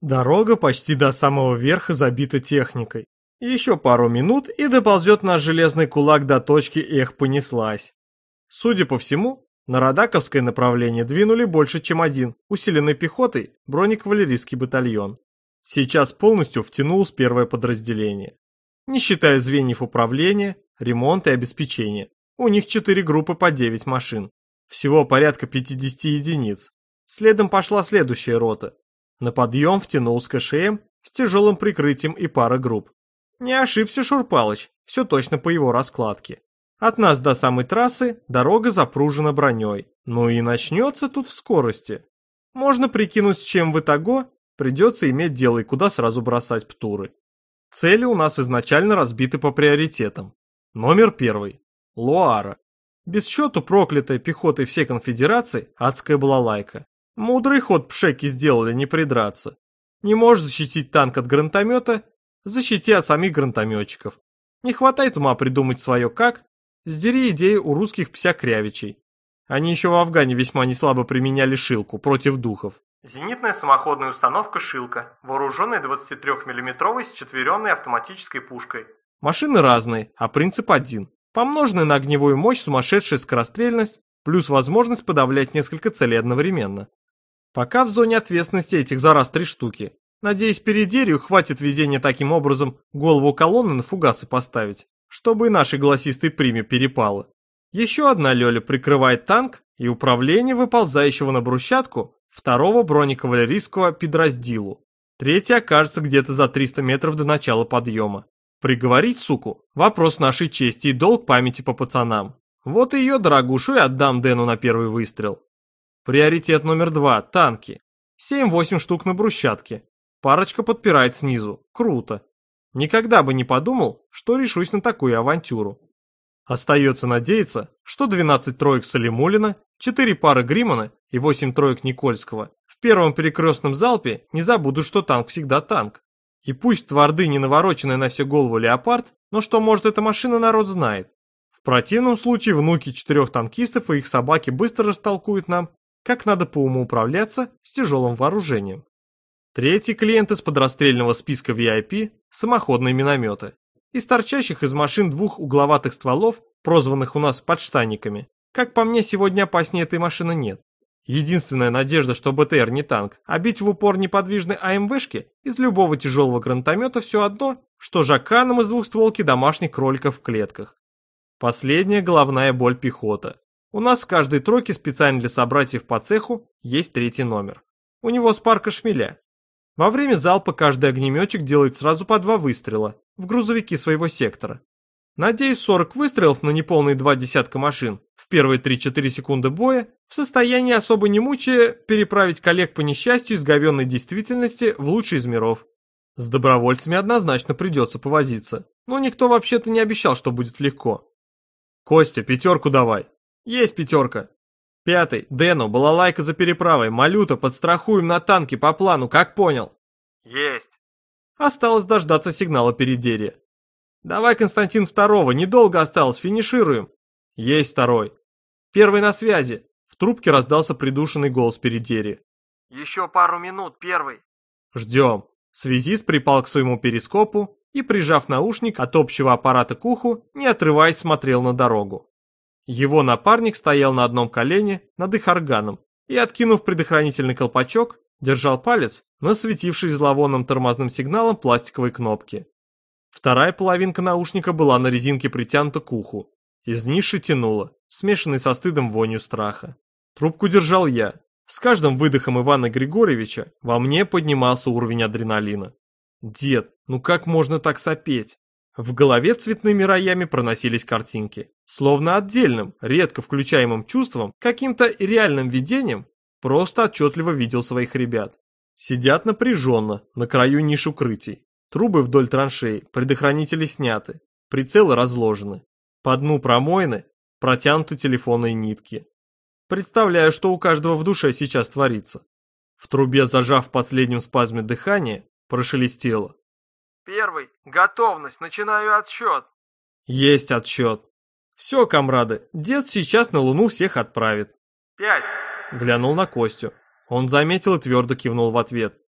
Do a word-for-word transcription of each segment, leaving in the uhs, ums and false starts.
Дорога почти до самого верха забита техникой. Еще пару минут и доползет наш железный кулак до точки «Эх, понеслась». Судя по всему, на Радаковское направление двинули больше, чем один, усиленный пехотой, бронекавалерийский батальон. Сейчас полностью втянулось первое подразделение. Не считая звеньев управления, ремонта и обеспечения. У них четыре группы по девять машин. Всего порядка пятьдесят единиц. Следом пошла следующая рота. На подъем втянулся КШМ с тяжелым прикрытием и пара групп. Не ошибся Шурпалыч, все точно по его раскладке. От нас до самой трассы дорога запружена броней. Ну и начнется тут в скорости. Можно прикинуть, с чем в итого придется иметь дело и куда сразу бросать птуры. Цели у нас изначально разбиты по приоритетам. Номер первый. Луара. Без счету проклятая пехотой всей конфедерации адская балалайка. Мудрый ход пшеки сделали, не придраться. Не можешь защитить танк от гранатомета, защити от самих гранатометчиков. Не хватает ума придумать свое как, сдери идею у русских псякрявичей. Они еще в Афгане весьма неслабо применяли шилку против духов. Зенитная самоходная установка «Шилка», вооруженная двадцатитрёхмиллиметровой счетверенной автоматической пушкой. Машины разные, а принцип один. Помноженная на огневую мощь сумасшедшая скорострельность, плюс возможность подавлять несколько целей одновременно. Пока в зоне ответственности этих за раз три штуки. Надеюсь, передерию хватит везения таким образом голову колонны на фугасы поставить, чтобы и нашей голосистой приме перепало. Еще одна Лёля прикрывает танк и управление выползающего на брусчатку второго бронекавалерийского подразделу. Третья окажется где-то за триста метров до начала подъема. Приговорить, суку, вопрос нашей чести и долг памяти по пацанам. Вот ее, дорогушу, и отдам Дэну на первый выстрел. Приоритет номер два – танки. семь-восемь штук на брусчатке. Парочка подпирает снизу. Круто. Никогда бы не подумал, что решусь на такую авантюру. Остается надеяться, что двенадцать троек Салимулина, четыре пары Гримана и восемь троек Никольского в первом перекрестном залпе не забудут, что танк всегда танк. И пусть тверды не навороченная на всю голову леопард, но что может эта машина, народ знает. В противном случае внуки четырех танкистов и их собаки быстро растолкуют нам, как надо по уму управляться с тяжелым вооружением. Третий клиент из подрастрельного списка ви ай пи – самоходные минометы. Из торчащих из машин двух угловатых стволов, прозванных у нас подштанниками, как по мне, сегодня опаснее этой машины нет. Единственная надежда, что БТР не танк, а бить в упор неподвижной АМВшки из любого тяжелого гранатомета все одно, что жаканом из двухстволки домашних кроликов в клетках. Последняя головная боль пехота. У нас в каждой тройке специально для собратьев по цеху есть третий номер. У него спарка шмеля. Во время залпа каждый огнеметчик делает сразу по два выстрела в грузовики своего сектора. Надеюсь, сорок выстрелов на неполные два десятка машин в первые три-четыре секунды боя в состоянии, особо не мучая, переправить коллег по несчастью из говенной действительности в лучший из миров. С добровольцами однозначно придется повозиться, но никто вообще-то не обещал, что будет легко. Костя, пятерку давай. Есть пятерка. Пятый, Дэну, балалайка за переправой, малюта, подстрахуем на танке по плану, как понял? Есть. Осталось дождаться сигнала передерия. Давай, Константин, второго, недолго осталось, финишируем. Есть второй. Первый на связи. В трубке раздался придушенный голос передерия. Еще пару минут, первый. Ждем. Связист припал к своему перископу и, прижав наушник от общего аппарата к уху, не отрываясь, смотрел на дорогу. Его напарник стоял на одном колене над их органом и, откинув предохранительный колпачок, держал палец на светившей зловонным тормозным сигналом пластиковой кнопки. Вторая половинка наушника была на резинке притянута к уху. Из ниши тянуло, смешанной со стыдом вонью страха. Трубку держал я. С каждым выдохом Ивана Григорьевича во мне поднимался уровень адреналина. Дед, ну как можно так сопеть? В голове цветными роями проносились картинки. Словно отдельным, редко включаемым чувством, каким-то реальным видением, просто отчетливо видел своих ребят. Сидят напряженно, на краю ниш укрытий. Трубы вдоль траншеи, предохранители сняты, прицелы разложены. По дну промоины протянуты телефонные нитки. Представляю, что у каждого в душе сейчас творится. В трубе, зажав в последнем спазме дыхания, прошелестело. Первый. Готовность. Начинаю отсчет. Есть отсчет. Все, комрады, дед сейчас на Луну всех отправит. Пять. Глянул на Костю. Он заметил и твердо кивнул в ответ.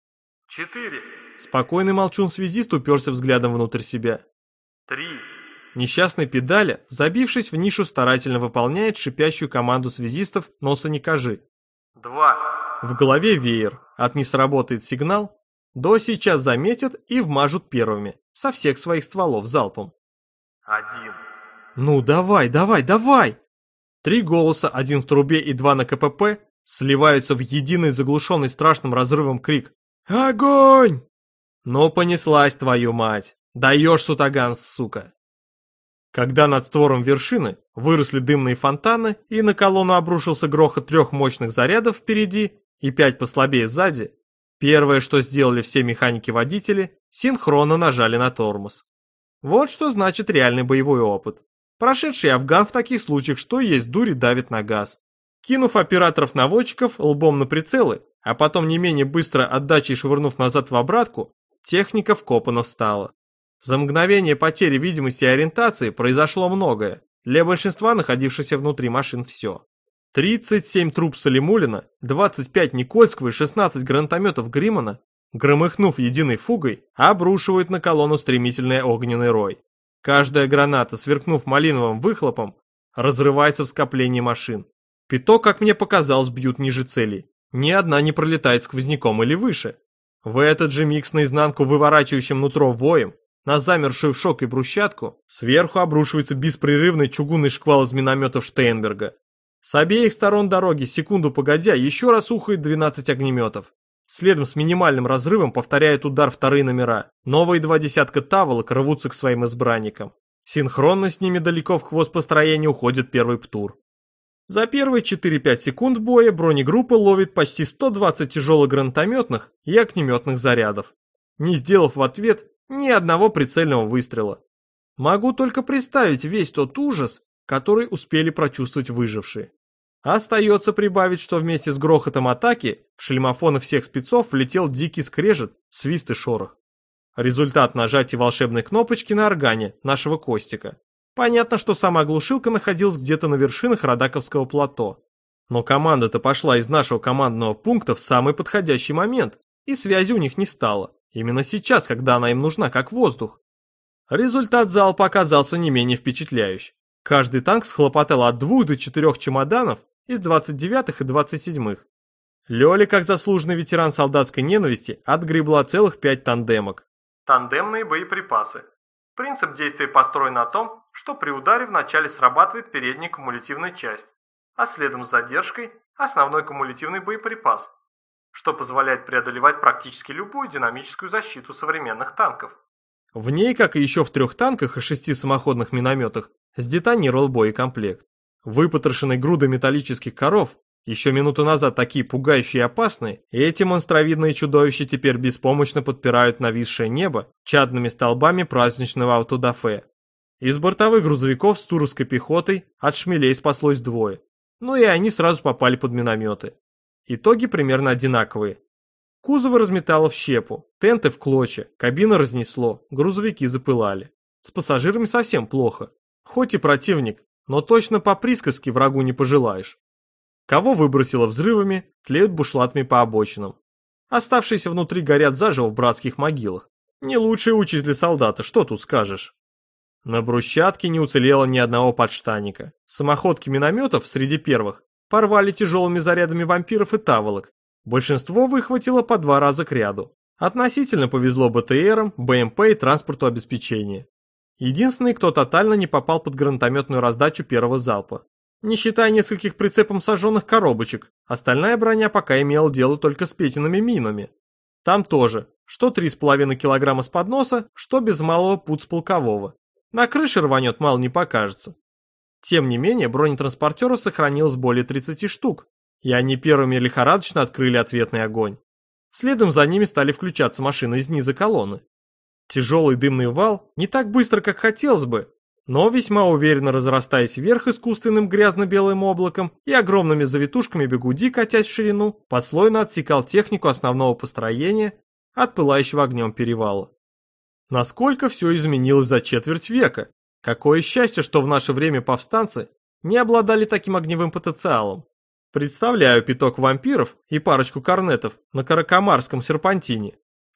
Четыре. Спокойный молчун-связист уперся взглядом внутрь себя. Три. Несчастный педаля, забившись в нишу, старательно выполняет шипящую команду связистов «носа не кажи». Два. В голове веер. От не сработает сигнал, до сейчас заметят и вмажут первыми, со всех своих стволов залпом. Один. Ну давай, давай, давай! Три голоса, один в трубе и два на КПП, сливаются в единый заглушенный страшным разрывом крик. Огонь! Ну понеслась, твою мать! Даешь, сутаган, сука! Когда над створом вершины выросли дымные фонтаны и на колонну обрушился грохот трех мощных зарядов впереди и пять послабее сзади, первое, что сделали все механики-водители, синхронно нажали на тормоз. Вот что значит реальный боевой опыт. Прошедший афган в таких случаях, что есть дури, давит на газ. Кинув операторов-наводчиков лбом на прицелы, а потом не менее быстро отдачей швырнув назад в обратку, техника вкопана встала. За мгновение потери видимости и ориентации произошло многое. Для большинства находившихся внутри машин все. тридцать семь труб Салимуллина, двадцать пять Никольского и шестнадцать гранатометов Гриммана, громыхнув единой фугой, обрушивают на колонну стремительный огненный рой. Каждая граната, сверкнув малиновым выхлопом, разрывается в скоплении машин. Пяток, как мне показалось, бьют ниже целей. Ни одна не пролетает сквозняком или выше. В этот же миг с наизнанку выворачивающим нутро воем, на замершую в шоке брусчатку, сверху обрушивается беспрерывный чугунный шквал из минометов Штейнберга. С обеих сторон дороги, секунду погодя, еще раз ухает двенадцать огнеметов. Следом с минимальным разрывом повторяет удар вторые номера. Новые два десятка таволок рвутся к своим избранникам. Синхронно с ними далеко в хвост построения уходит первый ПТУР. За первые четыре-пять секунд боя бронегруппа ловит почти сто двадцать тяжелых гранатометных и огнеметных зарядов, не сделав в ответ ни одного прицельного выстрела. Могу только представить весь тот ужас, который успели прочувствовать выжившие. Остается прибавить, что вместе с грохотом атаки в шлемофоны всех спецов влетел дикий скрежет, свист и шорох. Результат нажатия волшебной кнопочки на органе нашего Костика. Понятно, что сама глушилка находилась где-то на вершинах Радаковского плато. Но команда-то пошла из нашего командного пункта в самый подходящий момент, и связи у них не стало. Именно сейчас, когда она им нужна, как воздух. Результат залпа оказался не менее впечатляющий. Каждый танк схлопотал от двух до четырех чемоданов из двадцать девятых и двадцать седьмых. Лёля, как заслуженный ветеран солдатской ненависти, отгребла целых пять тандемок. Тандемные боеприпасы. Принцип действия построен на том, что при ударе вначале срабатывает передняя кумулятивная часть, а следом с задержкой основной кумулятивный боеприпас, что позволяет преодолевать практически любую динамическую защиту современных танков. В ней, как и еще в трех танках и шести самоходных минометах, сдетонировал боекомплект. Выпотрошенной грудой металлических коров, еще минуту назад такие пугающие и опасные, эти монстровидные чудовища теперь беспомощно подпирают нависшее небо чадными столбами праздничного аутодафе. Из бортовых грузовиков с туровской пехотой от шмелей спаслось двое, но и они сразу попали под минометы. Итоги примерно одинаковые. Кузовы разметало в щепу, тенты в клочья, кабины разнесло, грузовики запылали. С пассажирами совсем плохо. Хоть и противник, но точно по присказке врагу не пожелаешь. Кого выбросило взрывами, тлеют бушлатами по обочинам. Оставшиеся внутри горят заживо в братских могилах. Не лучшая участь для солдата, что тут скажешь. На брусчатке не уцелело ни одного подштанника. Самоходки минометов среди первых порвали тяжелыми зарядами вампиров и таволок. Большинство выхватило по два раза к ряду. Относительно повезло БТРам, БМП и транспорту обеспечения. Единственный, кто тотально не попал под гранатометную раздачу первого залпа. Не считая нескольких прицепом сожженных коробочек, остальная броня пока имела дело только с Петиными минами. Там тоже, что три с половиной килограмма с подноса, что без малого пуд с полкового. На крыше рванет, мало не покажется. Тем не менее, бронетранспортеров сохранилось более тридцати штук, и они первыми лихорадочно открыли ответный огонь. Следом за ними стали включаться машины из низа колонны. Тяжелый дымный вал, не так быстро, как хотелось бы, но весьма уверенно разрастаясь вверх искусственным грязно-белым облаком и огромными завитушками бегуди, катясь в ширину, послойно отсекал технику основного построения от пылающего огнем перевала. Насколько все изменилось за четверть века! Какое счастье, что в наше время повстанцы не обладали таким огневым потенциалом. Представляю пяток вампиров и парочку корнетов на Каракамарском серпантине.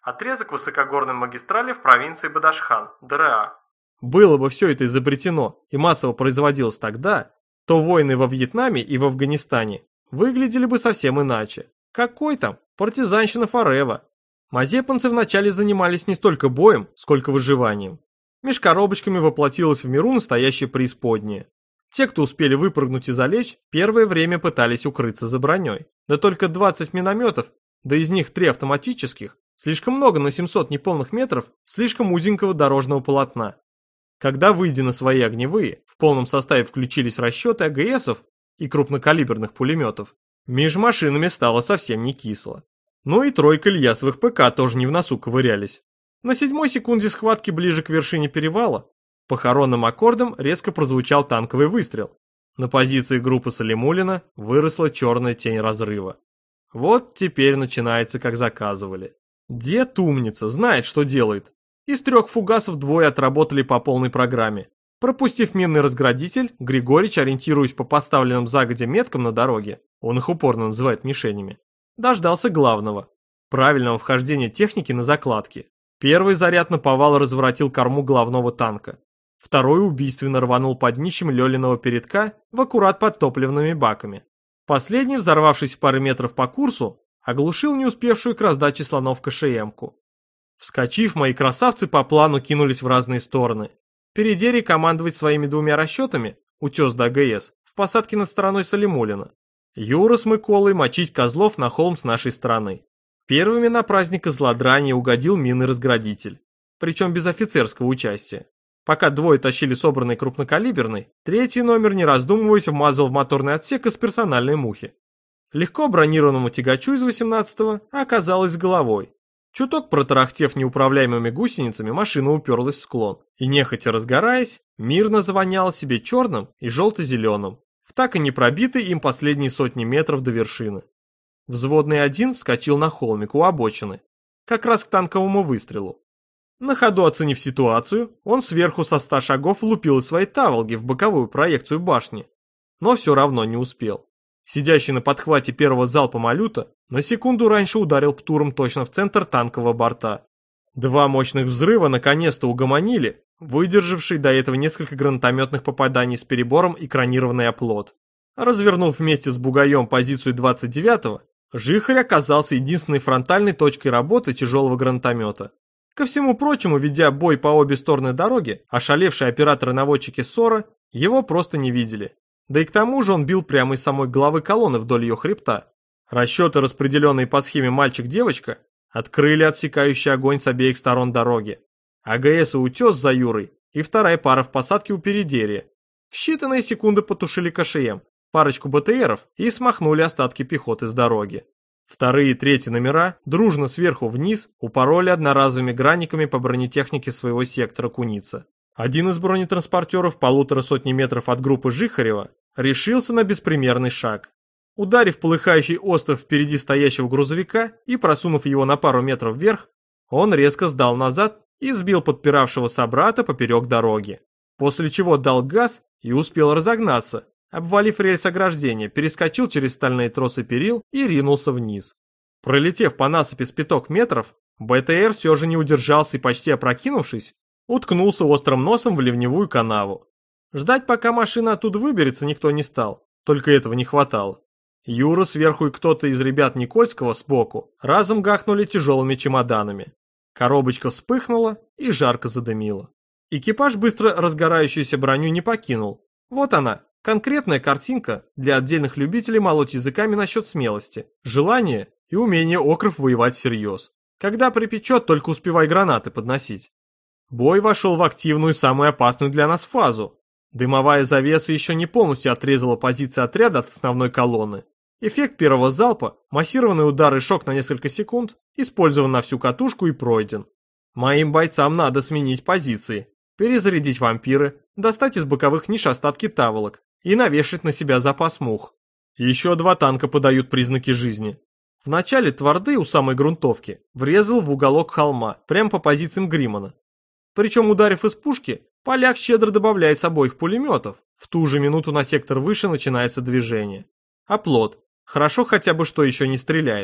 Отрезок высокогорной магистрали в провинции Бадахшан, ДРА. Было бы все это изобретено и массово производилось тогда, то войны во Вьетнаме и в Афганистане выглядели бы совсем иначе. Какой там? Партизанщина форева. Мазепанцы вначале занимались не столько боем, сколько выживанием. Меж коробочками воплотилось в миру настоящее преисподнее. Те, кто успели выпрыгнуть и залечь, первое время пытались укрыться за броней. Да только двадцать минометов, да из них три автоматических, слишком много на семьсот неполных метров слишком узенького дорожного полотна. Когда, выйдя на свои огневые, в полном составе включились расчеты АГСов и крупнокалиберных пулеметов, меж машинами стало совсем не кисло. Ну и тройка Ильясовых ПК тоже не в носу ковырялись. На седьмой секунде схватки ближе к вершине перевала похоронным аккордом резко прозвучал танковый выстрел. На позиции группы Салимуллина выросла черная тень разрыва. Вот теперь начинается, как заказывали. Дед умница, знает, что делает. Из трех фугасов двое отработали по полной программе. Пропустив минный разградитель, Григорич, ориентируясь по поставленным загодя меткам на дороге, он их упорно называет мишенями, дождался главного – правильного вхождения техники на закладки. Первый заряд наповал разворотил корму главного танка. Второй убийственно рванул под днищем Лёлиного передка в аккурат под топливными баками. Последний, взорвавшись в паре метров по курсу, оглушил не успевшую к раздаче слонов КШМ-ку. Вскочив, мои красавцы по плану кинулись в разные стороны. Передери командовать своими двумя расчетами, утес до АГС, в посадке над стороной Салимуллина. Юра с Миколой мочить козлов на холм с нашей стороны. Первыми на праздник злодрания угодил минный разградитель, причем без офицерского участия. Пока двое тащили собранный крупнокалиберный, третий номер, не раздумываясь, вмазал в моторный отсек из персональной мухи. Легко бронированному тягачу из восемнадцатого оказалось с головой. Чуток протарахтев неуправляемыми гусеницами, машина уперлась в склон и, нехотя разгораясь, мирно завоняла себе черным и желто-зеленым, в так и не пробитой им последние сотни метров до вершины. Взводный один вскочил на холмик у обочины, как раз к танковому выстрелу. На ходу оценив ситуацию, он сверху со ста шагов влупил из своей таволги в боковую проекцию башни, но все равно не успел. Сидящий на подхвате первого залпа малюта на секунду раньше ударил птуром точно в центр танкового борта. Два мощных взрыва наконец-то угомонили выдержавший до этого несколько гранатометных попаданий с перебором экранированный оплот. Развернув вместе с бугаем позицию двадцать девятого, Жихарь оказался единственной фронтальной точкой работы тяжелого гранатомета. Ко всему прочему, ведя бой по обе стороны дороги, ошалевшие операторы-наводчики СОРа его просто не видели. Да и к тому же он бил прямо из самой головы колонны вдоль ее хребта. Расчеты, распределенные по схеме мальчик-девочка, открыли отсекающий огонь с обеих сторон дороги. АГС и утес за Юрой, и вторая пара в посадке у передерия. В считанные секунды потушили КШМ, парочку БТРов и смахнули остатки пехоты с дороги. Вторые и третьи номера дружно сверху вниз упороли одноразовыми гранниками по бронетехнике своего сектора Куница. Один из бронетранспортеров полутора сотни метров от группы Жихарева решился на беспримерный шаг. Ударив полыхающий остров впереди стоящего грузовика и просунув его на пару метров вверх, он резко сдал назад и сбил подпиравшего собрата поперек дороги. После чего дал газ и успел разогнаться, обвалив рельс ограждения, перескочил через стальные тросы перил и ринулся вниз. Пролетев по насыпи с пяток метров, БТР все же не удержался и, почти опрокинувшись, уткнулся острым носом в ливневую канаву. Ждать, пока машина оттуда выберется, никто не стал, только этого не хватало. Юра сверху и кто-то из ребят Никольского сбоку разом гахнули тяжелыми чемоданами. Коробочка вспыхнула и жарко задымила. Экипаж быстро разгорающуюся броню не покинул. Вот она, конкретная картинка для отдельных любителей молоть языками насчет смелости, желания и умения окров воевать всерьез. Когда припечет, только успевай гранаты подносить. Бой вошел в активную, самую опасную для нас фазу. Дымовая завеса еще не полностью отрезала позиции отряда от основной колонны. Эффект первого залпа, массированный удар и шок на несколько секунд, использован на всю катушку и пройден. Моим бойцам надо сменить позиции, перезарядить вампиры, достать из боковых ниш остатки таволок и навешать на себя запас мух. Еще два танка подают признаки жизни. В начале Тварды у самой грунтовки врезал в уголок холма, прямо по позициям Гримана. Причем, ударив из пушки, поляк щедро добавляет с обоих пулеметов. В ту же минуту на сектор выше начинается движение. Оплот. Хорошо хотя бы, что еще не стреляет.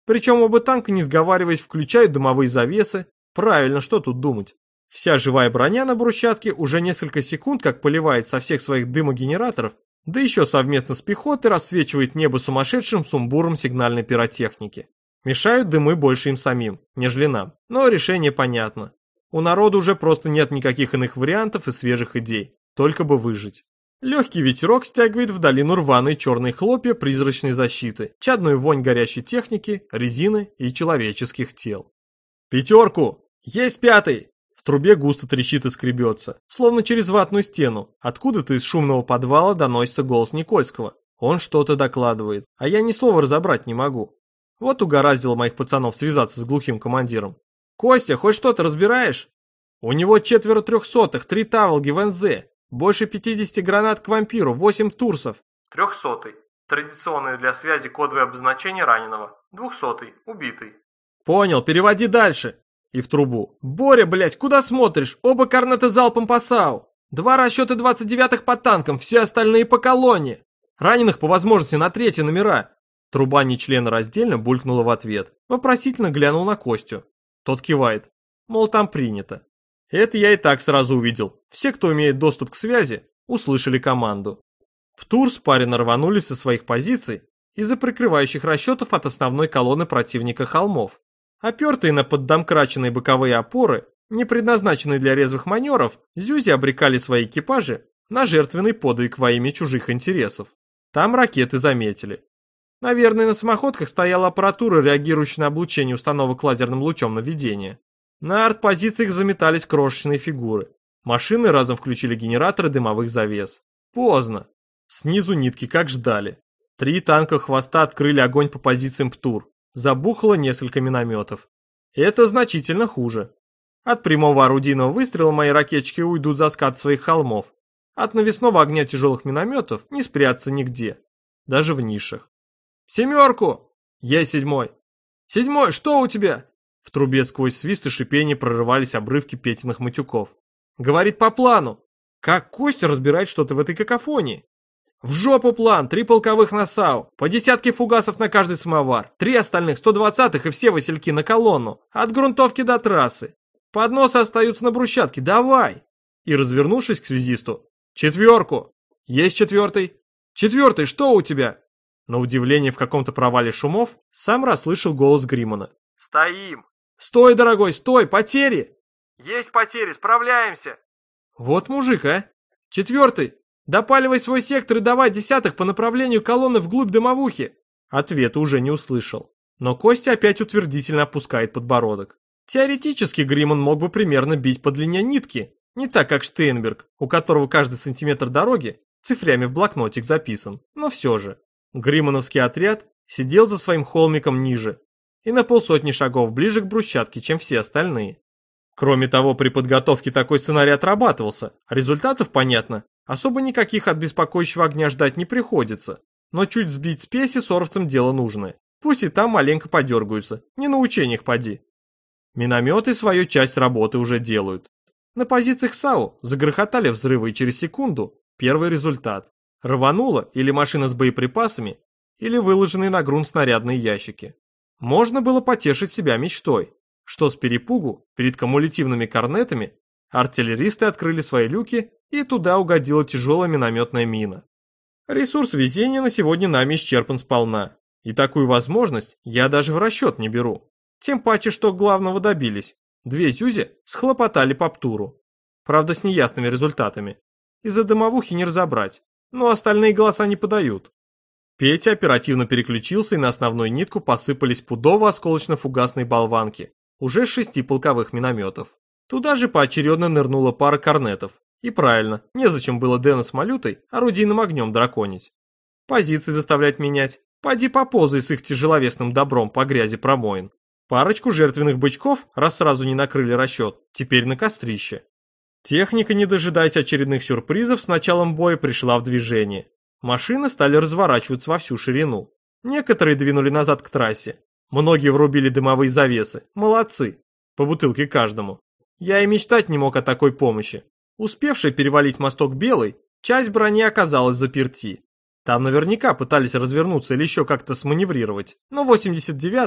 Причем оба танка, не сговариваясь, включают дымовые завесы. Правильно, что тут думать. Вся живая броня на брусчатке уже несколько секунд как поливает со всех своих дымогенераторов, да еще совместно с пехотой расцвечивает небо сумасшедшим сумбуром сигнальной пиротехники. Мешают дымы больше им самим, нежели нам, но решение понятно. У народа уже просто нет никаких иных вариантов и свежих идей, только бы выжить. Легкий ветерок стягивает в долину рваные черные хлопья призрачной защиты, чадную вонь горящей техники, резины и человеческих тел. «Пятерку! Есть пятый!» В трубе густо трещит и скребется, словно через ватную стену. Откуда-то из шумного подвала доносится голос Никольского. Он что-то докладывает, а я ни слова разобрать не могу. Вот угораздило моих пацанов связаться с глухим командиром. «Костя, хоть что-то разбираешь?» «У него четверо трехсотых, три таволги в эн зэ, больше пятидесяти гранат к вампиру, восемь турсов». «Трехсотый. Традиционное для связи кодовое обозначение раненого. Двухсотый. Убитый». «Понял, переводи дальше». И в трубу. «Боря, блядь, куда смотришь? Оба корнета залпом по САУ. Два расчета двадцать девятых по танкам, все остальные по колонне. Раненых по возможности на третьи номера». Труба нечленораздельно булькнула в ответ. Вопросительно глянул на Костю. Тот кивает. Мол, там принято. Это я и так сразу увидел. Все, кто имеет доступ к связи, услышали команду. ПТУР спаренно рванулись со своих позиций из-за прикрывающих расчетов от основной колонны противника холмов. Опертые на поддомкраченные боковые опоры, не предназначенные для резвых маневров, зюзи обрекали свои экипажи на жертвенный подвиг во имя чужих интересов. Там ракеты заметили. Наверное, на самоходках стояла аппаратура, реагирующая на облучение установок лазерным лучом наведения. На артпозициях заметались крошечные фигуры. Машины разом включили генераторы дымовых завес. Поздно. Снизу нитки как ждали. Три танка хвоста открыли огонь по позициям ПТУР. Забухало несколько минометов. Это значительно хуже. От прямого орудийного выстрела мои ракетчики уйдут за скат своих холмов. От навесного огня тяжелых минометов не спрятаться нигде. Даже в нишах. «Семерку!» «Есть седьмой!» «Седьмой, что у тебя?» В трубе сквозь свист и шипение прорывались обрывки Петиных матюков. «Говорит по плану!» Как Костя разбирает что-то в этой какофонии? «В жопу план! Три полковых на САУ, по десятке фугасов на каждый самовар, три остальных сто двадцатых и все васильки на колонну, от грунтовки до трассы. Подносы остаются на брусчатке, давай!» И, развернувшись к связисту, «Четверку! Есть четвертый! Четвертый, что у тебя?» На удивление в каком-то провале шумов сам расслышал голос Гриммана. «Стоим!» «Стой, дорогой, стой! Потери!» «Есть потери, справляемся!» «Вот мужик, а! Четвертый! Допаливай свой сектор и давай десятых по направлению колонны вглубь дымовухи!» Ответа уже не услышал. Но Костя опять утвердительно опускает подбородок. Теоретически Гримман мог бы примерно бить по длине нитки, не так как Штейнберг, у которого каждый сантиметр дороги цифрями в блокнотик записан, но все же. Гриммановский отряд сидел за своим холмиком ниже и на полсотни шагов ближе к брусчатке, чем все остальные. Кроме того, при подготовке такой сценарий отрабатывался. Результатов, понятно, особо никаких от беспокоящего огня ждать не приходится. Но чуть сбить спеси соровцам дело нужное. Пусть и там маленько подергаются, не на учениях поди. Минометы свою часть работы уже делают. На позициях САУ загрохотали взрывы, и через секунду первый результат. Рвануло или машина с боеприпасами, или выложенные на грунт снарядные ящики. Можно было потешить себя мечтой, что с перепугу перед кумулятивными корнетами артиллеристы открыли свои люки, и туда угодила тяжелая минометная мина. Ресурс везения на сегодня нами исчерпан сполна, и такую возможность я даже в расчет не беру. Тем паче, что главного добились. Две зюзи схлопотали по ПТУРу. Правда, с неясными результатами. Из-за дымовухи не разобрать. Но остальные голоса не подают. Петя оперативно переключился, и на основную нитку посыпались пудово-осколочно-фугасные болванки, уже с шести полковых минометов. Туда же поочередно нырнула пара корнетов. И правильно, незачем было Дэна с Малютой орудийным огнем драконить. Позиции заставлять менять. Поди попозай с их тяжеловесным добром по грязи промоин. Парочку жертвенных бычков, раз сразу не накрыли расчет, теперь на кострище. Техника, не дожидаясь очередных сюрпризов, с началом боя пришла в движение. Машины стали разворачиваться во всю ширину. Некоторые двинули назад к трассе. Многие врубили дымовые завесы. Молодцы. По бутылке каждому. Я и мечтать не мог о такой помощи. Успевшая перевалить мосток Белый, часть брони оказалась заперти. Там наверняка пытались развернуться или еще как-то сманеврировать. Но восемьдесят девятая,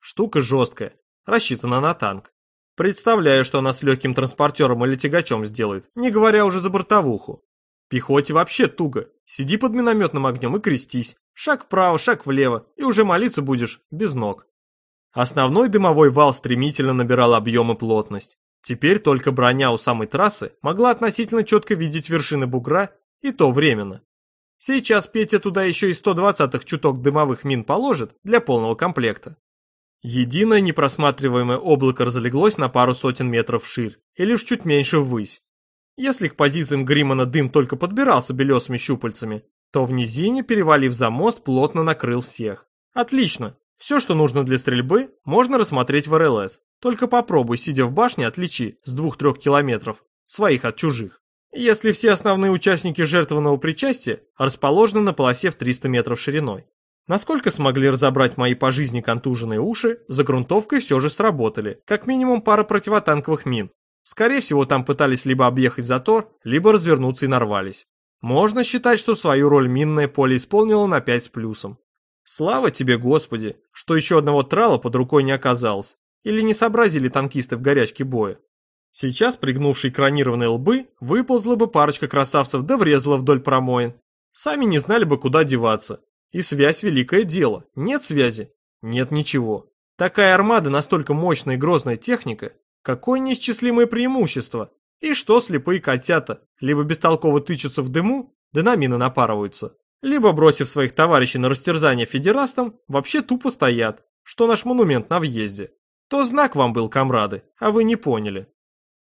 Штука жесткая, рассчитана на танк. Представляю, что она с легким транспортером или тягачом сделает, не говоря уже за бортовуху. Пехоте вообще туго. Сиди под минометным огнем и крестись. Шаг вправо, шаг влево, и уже молиться будешь без ног. Основной дымовой вал стремительно набирал объем и плотность. Теперь только броня у самой трассы могла относительно четко видеть вершины бугра, и то временно. Сейчас Петя туда еще и сто двадцатых чуток дымовых мин положит для полного комплекта. Единое непросматриваемое облако разлеглось на пару сотен метров вширь и лишь чуть меньше ввысь. Если к позициям Гриммана дым только подбирался белесыми щупальцами, то в низине, перевалив за мост, плотно накрыл всех. Отлично. Все, что нужно для стрельбы, можно рассмотреть в эр эл эс. Только попробуй, сидя в башне, отличи с двух-трех километров своих от чужих. Если все основные участники жертвованного причастия расположены на полосе в триста метров шириной. Насколько смогли разобрать мои по жизни контуженные уши, за грунтовкой все же сработали, как минимум пара противотанковых мин. Скорее всего, там пытались либо объехать затор, либо развернуться и нарвались. Можно считать, что свою роль минное поле исполнило на пять с плюсом. Слава тебе, Господи, что еще одного трала под рукой не оказалось, или не сообразили танкисты в горячке боя. Сейчас, пригнувшие экранированные лбы, выползла бы парочка красавцев да врезала вдоль промоин. Сами не знали бы, куда деваться. И связь — великое дело. Нет связи? Нет ничего. Такая армада, настолько мощная и грозная техника, какое неисчислимое преимущество. И что слепые котята, либо бестолково тычутся в дыму, да на мины напарываются, либо, бросив своих товарищей на растерзание федерастам, вообще тупо стоят, что наш монумент на въезде. То знак вам был, комрады, а вы не поняли.